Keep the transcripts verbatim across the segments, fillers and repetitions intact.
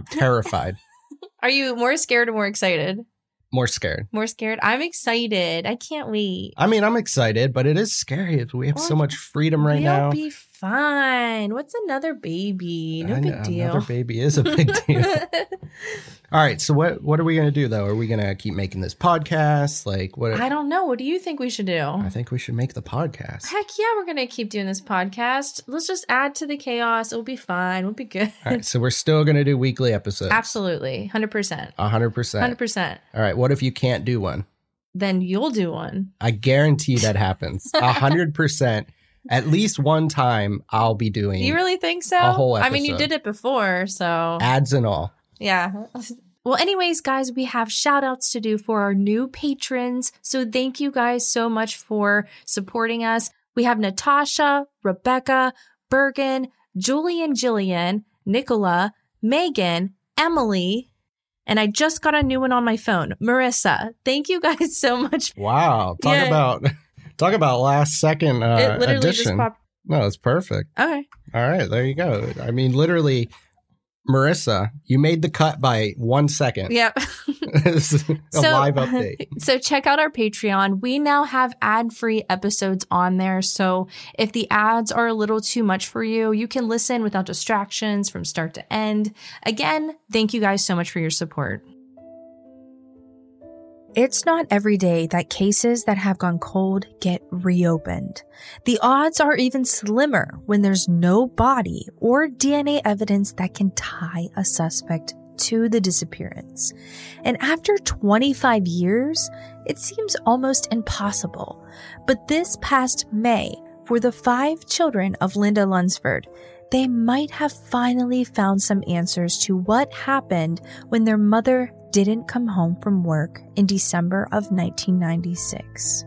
I'm terrified. Are you more scared or more excited? More scared. More scared? I'm excited. I can't wait. I mean, I'm excited, but it is scary. We have well, so much freedom right we'll now. We'll be fine. What's another baby? No I big know, deal. Another baby is a big deal. All right. So what what are we going to do, though? Are we going to keep making this podcast? Like what? I don't know. What do you think we should do? I think we should make the podcast. Heck yeah, we're going to keep doing this podcast. Let's just add to the chaos. It'll be fine. We'll be good. All right. So we're still going to do weekly episodes. Absolutely. one hundred percent. one hundred percent. one hundred percent. All right. What if you can't do one? Then you'll do one. I guarantee that happens. one hundred percent. At least one time I'll be doing. You really think so? A whole episode. I mean, you did it before, so. Ads and all. Yeah. Well, anyways, guys, we have shout outs to do for our new patrons. So thank you guys so much for supporting us. We have Natasha, Rebecca, Bergen, Julian Jillian, Nicola, Megan, Emily, and I just got a new one on my phone, Marissa. Thank you guys so much. Wow. Talk yeah. about talk about last second uh, it literally addition. Just popped. No, it's perfect. Okay. All right. There you go. I mean, literally, Marissa, you made the cut by one second. Yep. This is a so, live update. So check out our Patreon. We now have ad-free episodes on there. So if the ads are a little too much for you, you can listen without distractions from start to end. Again, thank you guys so much for your support. It's not every day that cases that have gone cold get reopened. The odds are even slimmer when there's no body or D N A evidence that can tie a suspect to the disappearance. And after twenty-five years, it seems almost impossible. But this past May, for the five children of Linda Lunsford, they might have finally found some answers to what happened when their mother didn't come home from work in December of nineteen ninety-six.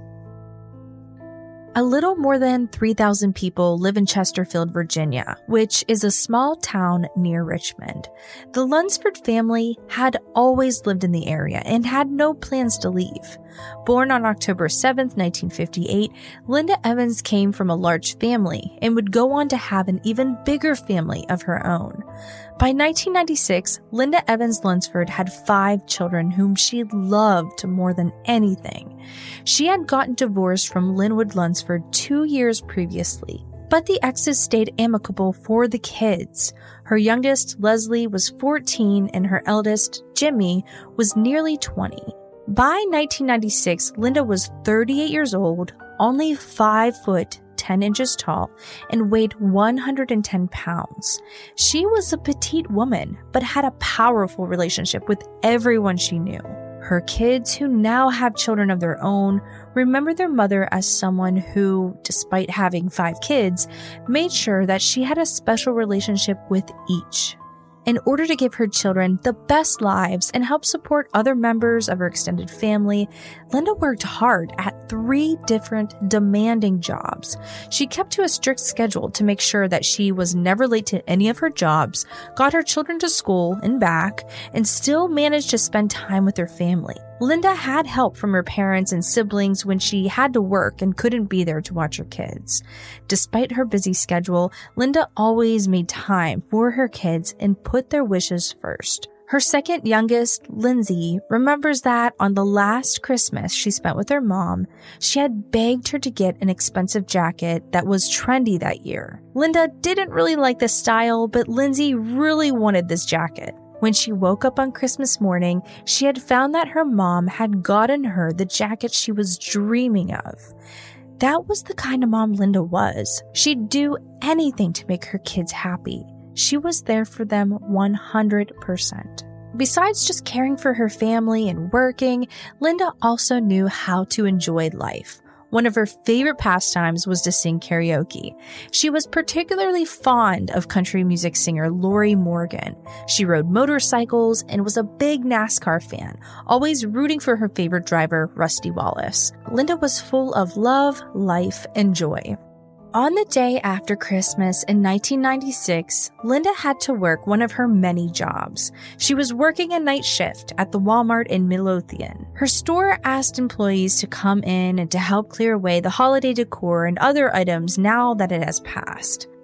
A little more than three thousand people live in Chesterfield, Virginia, which is a small town near Richmond. The Lunsford family had always lived in the area and had no plans to leave. Born on October seventh, nineteen fifty-eight, Linda Evans came from a large family and would go on to have an even bigger family of her own. By nineteen ninety-six, Linda Evans Lunsford had five children whom she loved more than anything. She had gotten divorced from Linwood Lunsford two years previously, but the exes stayed amicable for the kids. Her youngest, Leslie, was fourteen and her eldest, Jimmy, was nearly twenty. By nineteen ninety-six, Linda was thirty-eight years old, only five foot ten inches tall, and weighed one hundred ten pounds. She was a petite woman, but had a powerful relationship with everyone she knew. Her kids, who now have children of their own, remember their mother as someone who, despite having five kids, made sure that she had a special relationship with each. In order to give her children the best lives and help support other members of her extended family, Linda worked hard at three different demanding jobs. She kept to a strict schedule to make sure that she was never late to any of her jobs, got her children to school and back, and still managed to spend time with her family. Linda had help from her parents and siblings when she had to work and couldn't be there to watch her kids. Despite her busy schedule, Linda always made time for her kids and put their wishes first. Her second youngest, Lindsay, remembers that on the last Christmas she spent with her mom, she had begged her to get an expensive jacket that was trendy that year. Linda didn't really like the style, but Lindsay really wanted this jacket. When she woke up on Christmas morning, she had found that her mom had gotten her the jacket she was dreaming of. That was the kind of mom Linda was. She'd do anything to make her kids happy. She was there for them one hundred percent. Besides just caring for her family and working, Linda also knew how to enjoy life. One of her favorite pastimes was to sing karaoke. She was particularly fond of country music singer Lorrie Morgan. She rode motorcycles and was a big NASCAR fan, always rooting for her favorite driver, Rusty Wallace. Linda was full of love, life, and joy. On the day after Christmas in nineteen ninety-six, Linda had to work one of her many jobs. She was working a night shift at the Walmart in Midlothian. Her store asked employees to come in and to help clear away the holiday decor and other items now that it has passed.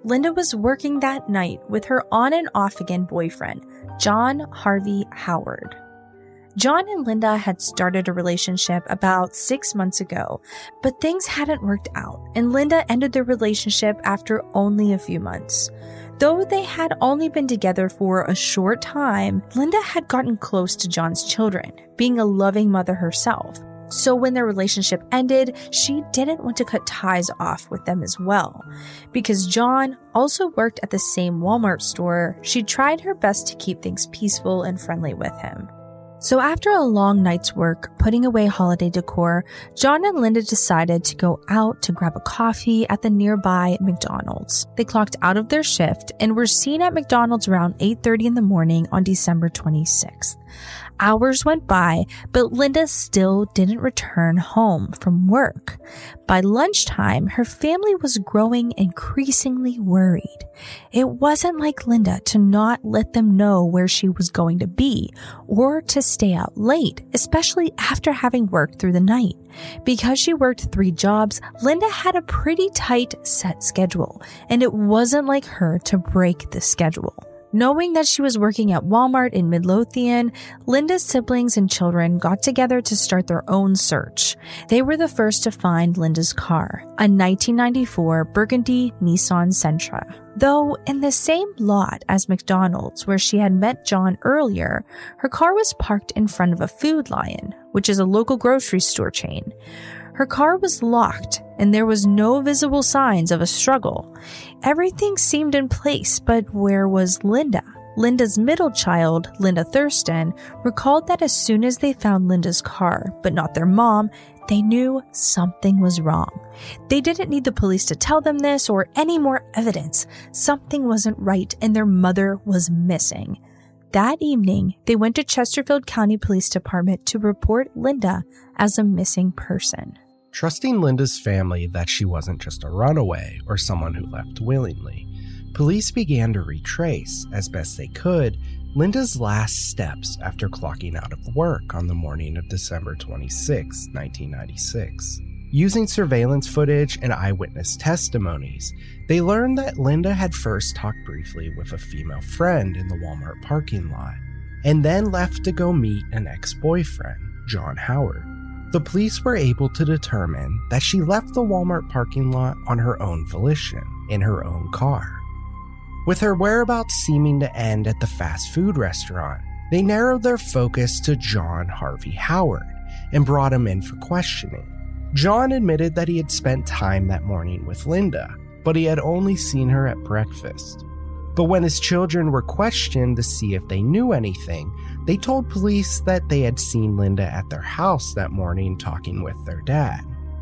Linda was working that night with her on and off again boyfriend, John Harvey Howard. John and Linda had started a relationship about six months ago, but things hadn't worked out, and Linda ended their relationship after only a few months. Though they had only been together for a short time, Linda had gotten close to John's children, being a loving mother herself. So when their relationship ended, she didn't want to cut ties off with them as well. Because John also worked at the same Walmart store, she tried her best to keep things peaceful and friendly with him. So after a long night's work putting away holiday decor, John and Linda decided to go out to grab a coffee at the nearby McDonald's. They clocked out of their shift and were seen at McDonald's around eight thirty in the morning on December twenty-sixth. Hours went by, but Linda still didn't return home from work. By lunchtime, her family was growing increasingly worried. It wasn't like Linda to not let them know where she was going to be or to stay out late, especially after having worked through the night. Because she worked three jobs, Linda had a pretty tight set schedule, and it wasn't like her to break the schedule. Knowing that she was working at Walmart in Midlothian, Linda's siblings and children got together to start their own search. They were the first to find Linda's car, a nineteen ninety-four Burgundy Nissan Sentra. Though in the same lot as McDonald's where she had met John earlier, her car was parked in front of a Food Lion, which is a local grocery store chain. Her car was locked, and there was no visible signs of a struggle. Everything seemed in place, but where was Linda? Linda's middle child, Linda Thurston, recalled that as soon as they found Linda's car, but not their mom, they knew something was wrong. They didn't need the police to tell them this or any more evidence. Something wasn't right, and their mother was missing. That evening, they went to Chesterfield County Police Department to report Linda as a missing person. Trusting Linda's family that she wasn't just a runaway or someone who left willingly, police began to retrace, as best they could, Linda's last steps after clocking out of work on the morning of December twenty-sixth, nineteen ninety-six. Using surveillance footage and eyewitness testimonies, they learned that Linda had first talked briefly with a female friend in the Walmart parking lot, and then left to go meet an ex-boyfriend, John Howard. The police were able to determine that she left the Walmart parking lot on her own volition, in her own car. With her whereabouts seeming to end at the fast food restaurant, they narrowed their focus to John Harvey Howard and brought him in for questioning. John admitted that he had spent time that morning with Linda, but he had only seen her at breakfast. But when his children were questioned to see if they knew anything, they told police that they had seen Linda at their house that morning talking with their dad.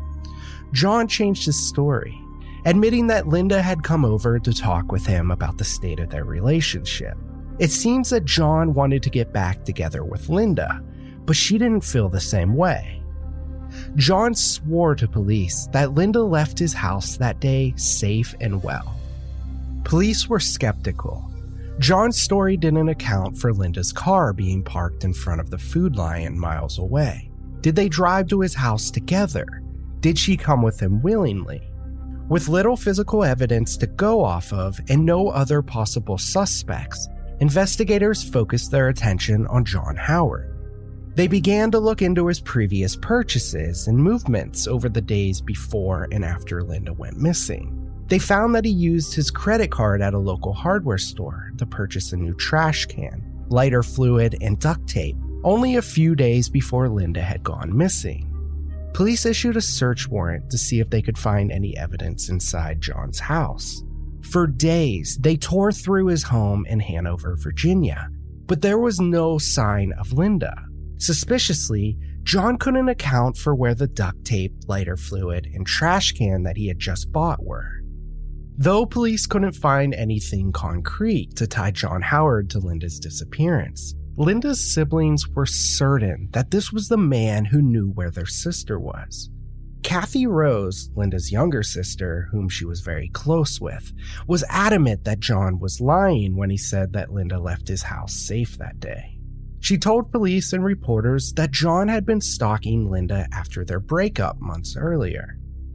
John changed his story, admitting that Linda had come over to talk with him about the state of their relationship. It seems that John wanted to get back together with Linda, but she didn't feel the same way. John swore to police that Linda left his house that day safe and well. Police were skeptical. John's story didn't account for Linda's car being parked in front of the Food Lion miles away. Did they drive to his house together? Did she come with him willingly? With little physical evidence to go off of and no other possible suspects, investigators focused their attention on John Howard. They began to look into his previous purchases and movements over the days before and after Linda went missing. They found that he used his credit card at a local hardware store to purchase a new trash can, lighter fluid, and duct tape only a few days before Linda had gone missing. Police issued a search warrant to see if they could find any evidence inside John's house. For days, they tore through his home in Hanover, Virginia, but there was no sign of Linda. Suspiciously, John couldn't account for where the duct tape, lighter fluid, and trash can that he had just bought were. Though police couldn't find anything concrete to tie John Howard to Linda's disappearance, Linda's siblings were certain that this was the man who knew where their sister was. Kathy Rose, Linda's younger sister, whom she was very close with, was adamant that John was lying when he said that Linda left his house safe that day. She told police and reporters that John had been stalking Linda after their breakup months earlier.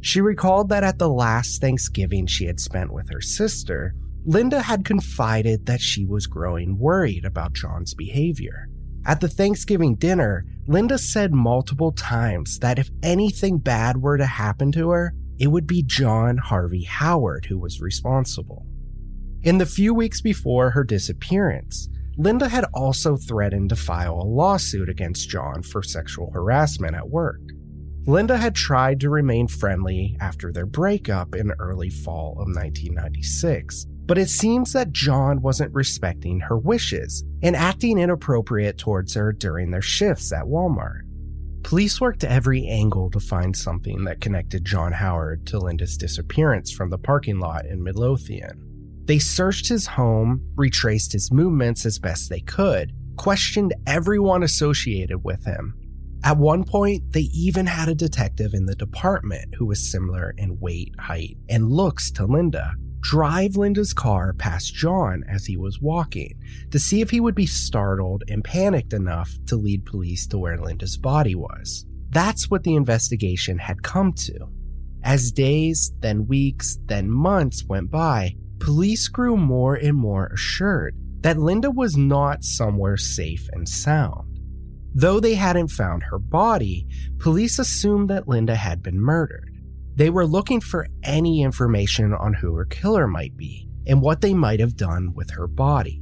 She recalled that at the last Thanksgiving she had spent with her sister, Linda had confided that she was growing worried about John's behavior. At the Thanksgiving dinner, Linda said multiple times that if anything bad were to happen to her, it would be John Harvey Howard who was responsible. In the few weeks before her disappearance, Linda had also threatened to file a lawsuit against John for sexual harassment at work. Linda had tried to remain friendly after their breakup in early fall of nineteen ninety-six, but it seems that John wasn't respecting her wishes and acting inappropriate towards her during their shifts at Walmart. Police worked every angle to find something that connected John Howard to Linda's disappearance from the parking lot in Midlothian. They searched his home, retraced his movements as best they could, questioned everyone associated with him. At one point, they even had a detective in the department who was similar in weight, height, and looks to Linda drive Linda's car past John as he was walking to see if he would be startled and panicked enough to lead police to where Linda's body was. That's what the investigation had come to. As days, then weeks, then months went by, police grew more and more assured that Linda was not somewhere safe and sound. Though they hadn't found her body, police assumed that Linda had been murdered. They were looking for any information on who her killer might be and what they might have done with her body.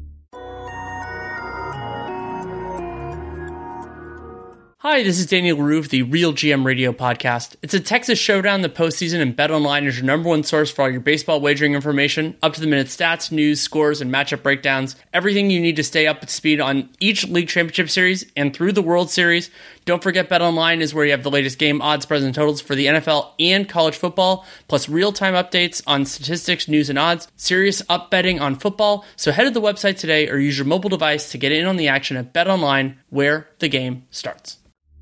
Hi, this is Daniel Leroux of the Real G M Radio Podcast. It's a Texas showdown the postseason, and BetOnline is your number one source for all your baseball wagering information, up-to-the-minute stats, news, scores, and matchup breakdowns. Everything you need to stay up to speed on each league championship series and through the World Series. Don't forget BetOnline is where you have the latest game odds, spreads, and totals for the N F L and college football, plus real-time updates on statistics, news, and odds, serious up betting on football. So head to the website today or use your mobile device to get in on the action at BetOnline, where the game starts.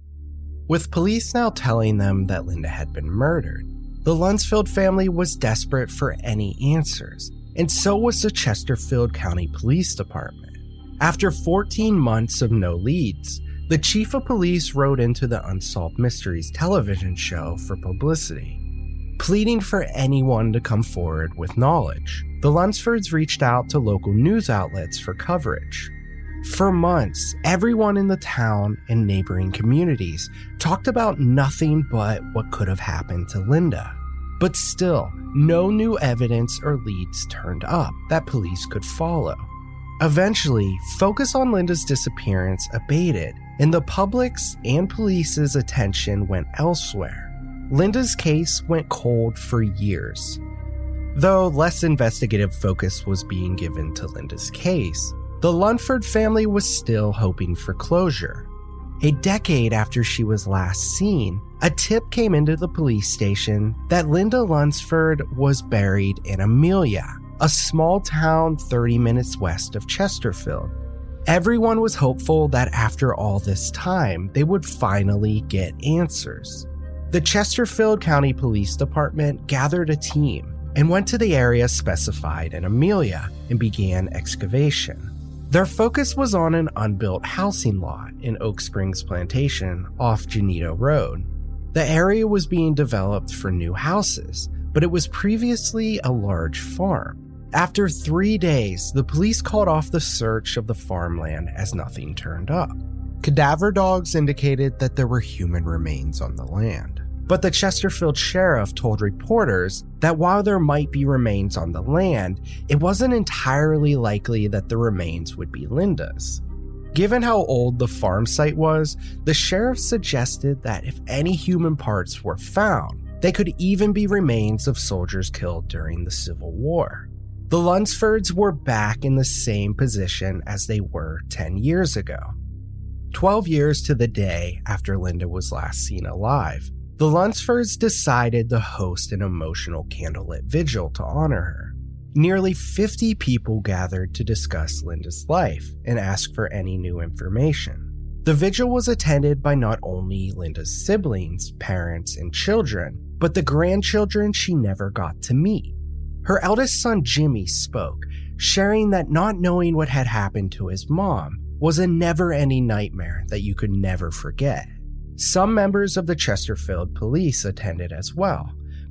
With police now telling them that Linda had been murdered, the Lunsford family was desperate for any answers, and so was the Chesterfield County Police Department. After fourteen months of no leads, the chief of police wrote into the Unsolved Mysteries television show for publicity, pleading for anyone to come forward with knowledge. The Lunsfords reached out to local news outlets for coverage. For months, everyone in the town and neighboring communities talked about nothing but what could have happened to Linda. But still, no new evidence or leads turned up that police could follow. Eventually, focus on Linda's disappearance abated, and the public's and police's attention went elsewhere. Linda's case went cold for years. Though less investigative focus was being given to Linda's case, the Lunsford family was still hoping for closure. A decade after she was last seen, a tip came into the police station that Linda Lunsford was buried in Amelia, a small town thirty minutes west of Chesterfield. Everyone was hopeful that after all this time, they would finally get answers. The Chesterfield County Police Department gathered a team and went to the area specified in Amelia and began excavation. Their focus was on an unbuilt housing lot in Oak Springs Plantation off Janito Road. The area was being developed for new houses, but it was previously a large farm. After three days, the police called off the search of the farmland as nothing turned up. Cadaver dogs indicated that there were human remains on the land. But the Chesterfield sheriff told reporters that while there might be remains on the land, it wasn't entirely likely that the remains would be Linda's. Given how old the farm site was, the sheriff suggested that if any human parts were found, they could even be remains of soldiers killed during the Civil War. The Lunsfords were back in the same position as they were ten years ago. Twelve years to the day after Linda was last seen alive, the Lunsfords decided to host an emotional candlelit vigil to honor her. Nearly fifty people gathered to discuss Linda's life and ask for any new information. The vigil was attended by not only Linda's siblings, parents, and children, but the grandchildren she never got to meet. Her eldest son Jimmy spoke, sharing that not knowing what had happened to his mom was a never-ending nightmare that you could never forget. Some members of the Chesterfield police attended as well,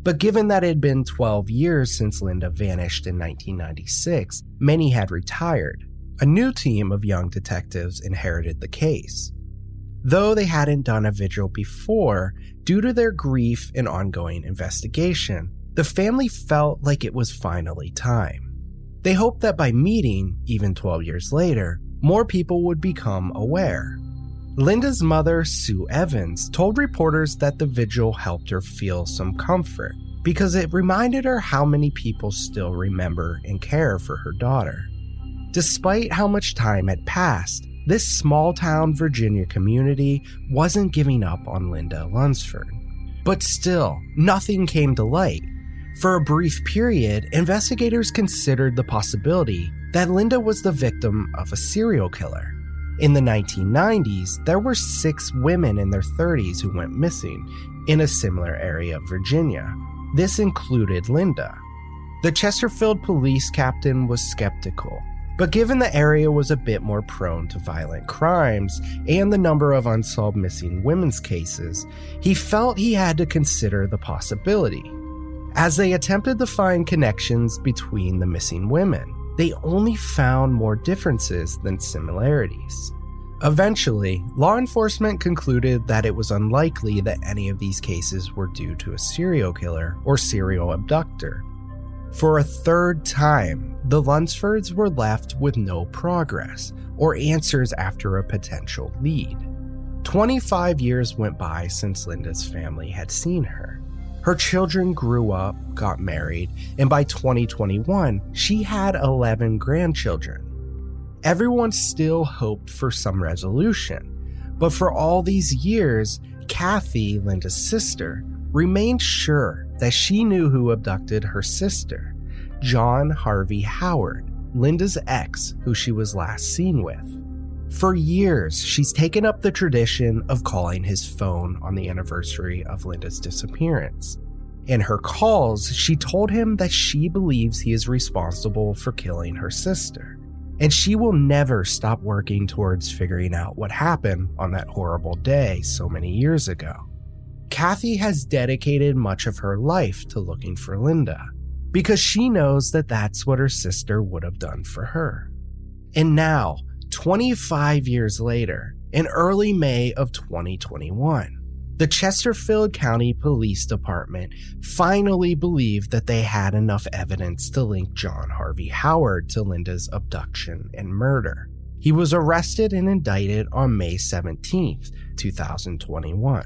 But given that it had been twelve years since Linda vanished in nineteen ninety-six, many had retired. A new team of young detectives inherited the case. Though they hadn't done a vigil before, due to their grief and ongoing investigation, the family felt like it was finally time. They hoped that by meeting, even twelve years later, more people would become aware. Linda's mother, Sue Evans, told reporters that the vigil helped her feel some comfort because it reminded her how many people still remember and care for her daughter. Despite how much time had passed, this small-town Virginia community wasn't giving up on Linda Lunsford. But still, nothing came to light. For a brief period, investigators considered the possibility that Linda was the victim of a serial killer. In the nineteen nineties, there were six women in their thirties who went missing in a similar area of Virginia. This included Linda. The Chesterfield police captain was skeptical, but given the area was a bit more prone to violent crimes and the number of unsolved missing women's cases, he felt he had to consider the possibility. As they attempted to find connections between the missing women, they only found more differences than similarities. Eventually, law enforcement concluded that it was unlikely that any of these cases were due to a serial killer or serial abductor. For a third time, the Lunsfords were left with no progress or answers after a potential lead. twenty-five years went by since Linda's family had seen her. Her children grew up, got married, and by twenty twenty-one, she had eleven grandchildren. Everyone still hoped for some resolution, but for all these years, Kathy, Linda's sister, remained sure that she knew who abducted her sister, John Harvey Howard, Linda's ex, who she was last seen with. For years, she's taken up the tradition of calling his phone on the anniversary of Linda's disappearance. In her calls, she told him that she believes he is responsible for killing her sister, and she will never stop working towards figuring out what happened on that horrible day so many years ago. Kathy has dedicated much of her life to looking for Linda, because she knows that that's what her sister would have done for her. And now, twenty-five years later, in early May of twenty twenty-one, the Chesterfield County Police Department finally believed that they had enough evidence to link John Harvey Howard to Linda's abduction and murder. He was arrested and indicted on May seventeenth, twenty twenty-one.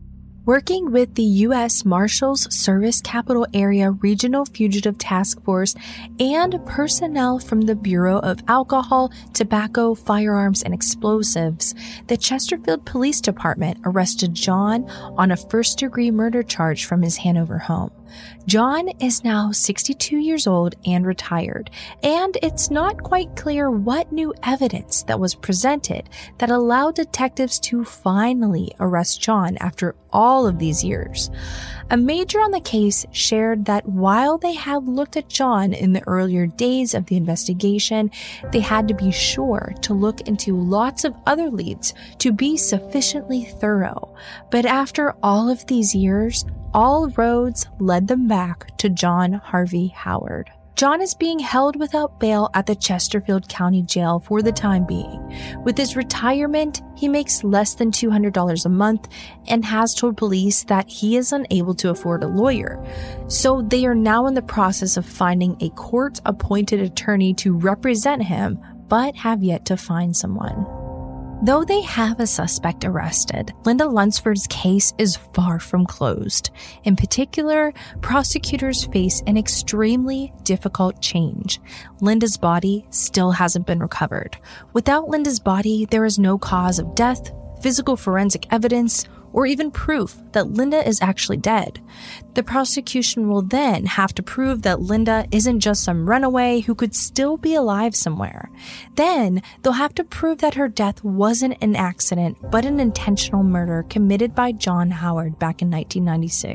Working with the U S Marshals Service Capital Area Regional Fugitive Task Force and personnel from the Bureau of Alcohol, Tobacco, Firearms, and Explosives, the Chesterfield Police Department arrested John on a first-degree murder charge from his Hanover home. John is now sixty-two years old and retired, and it's not quite clear what new evidence that was presented that allowed detectives to finally arrest John after all of these years. A major on the case shared that while they had looked at John in the earlier days of the investigation, they had to be sure to look into lots of other leads to be sufficiently thorough. But after all of these years, all roads led them back to John Harvey Howard. John is being held without bail at the Chesterfield County Jail for the time being. With his retirement, he makes less than two hundred dollars a month and has told police that he is unable to afford a lawyer. So they are now in the process of finding a court-appointed attorney to represent him, but have yet to find someone. Though they have a suspect arrested, Linda Lunsford's case is far from closed. In particular, prosecutors face an extremely difficult change. Linda's body still hasn't been recovered. Without Linda's body, there is no cause of death, physical forensic evidence, or even proof that Linda is actually dead. The prosecution will then have to prove that Linda isn't just some runaway who could still be alive somewhere. Then they'll have to prove that her death wasn't an accident, but an intentional murder committed by John Howard back in nineteen ninety-six.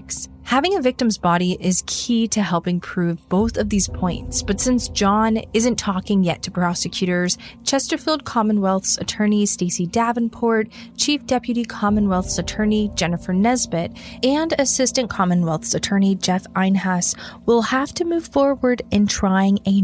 Having a victim's body is key to helping prove both of these points, but since John isn't talking yet to prosecutors, Chesterfield Commonwealth's Attorney Stacey Davenport, Chief Deputy Commonwealth's Attorney Jennifer Nesbitt, and Assistant Commonwealth's Attorney Jeff Einhaus will have to move forward in trying a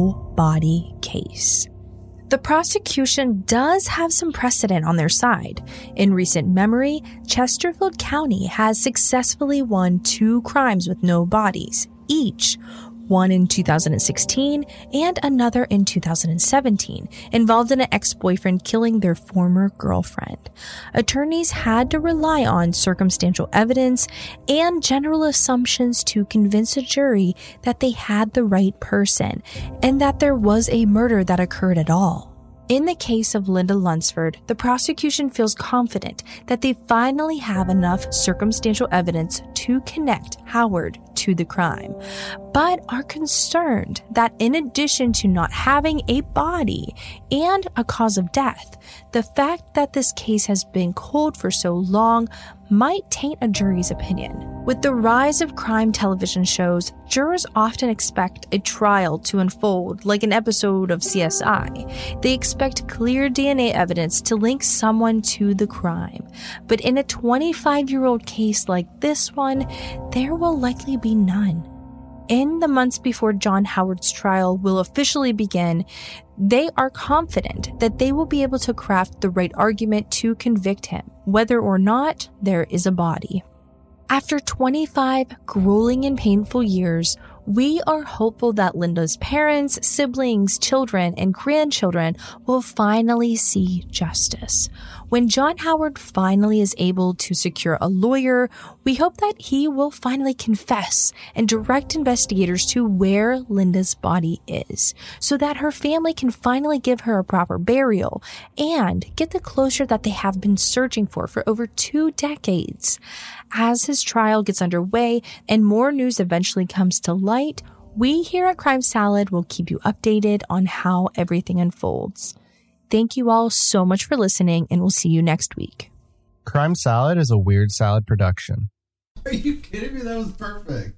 no-body case. The prosecution does have some precedent on their side. In recent memory, Chesterfield County has successfully won two crimes with no bodies, each, one in two thousand sixteen and another in two thousand seventeen, involved in an ex-boyfriend killing their former girlfriend. Attorneys had to rely on circumstantial evidence and general assumptions to convince a jury that they had the right person and that there was a murder that occurred at all. In the case of Linda Lunsford, the prosecution feels confident that they finally have enough circumstantial evidence to connect Howard to the crime, but are concerned that in addition to not having a body and a cause of death, the fact that this case has been cold for so long might taint a jury's opinion. With the rise of crime television shows, jurors often expect a trial to unfold like an episode of C S I. They expect clear D N A evidence to link someone to the crime. But in a twenty-five-year-old case like this one, there will likely be none. In the months before John Howard's trial will officially begin, they are confident that they will be able to craft the right argument to convict him, whether or not there is a body. After twenty-five grueling and painful years, we are hopeful that Linda's parents, siblings, children, and grandchildren will finally see justice. When John Howard finally is able to secure a lawyer, we hope that he will finally confess and direct investigators to where Linda's body is, so that her family can finally give her a proper burial and get the closure that they have been searching for for over two decades. As his trial gets underway and more news eventually comes to light, we here at Crime Salad will keep you updated on how everything unfolds. Thank you all so much for listening, and we'll see you next week. Crime Salad is a Weird Salad production. Are you kidding me? That was perfect.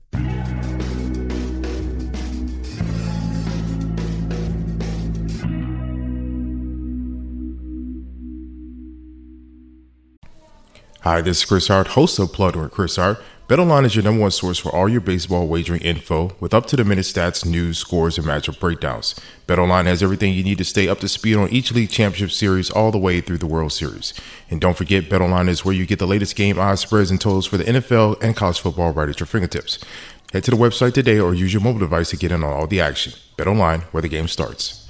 Hi, this is Chris Hart, host of Plugged with Chris Hart. BetOnline is your number one source for all your baseball wagering info with up-to-the-minute stats, news, scores, and matchup breakdowns. BetOnline has everything you need to stay up to speed on each league championship series all the way through the World Series. And don't forget, BetOnline is where you get the latest game odds, spreads, and totals for the N F L and college football right at your fingertips. Head to the website today or use your mobile device to get in on all the action. BetOnline, where the game starts.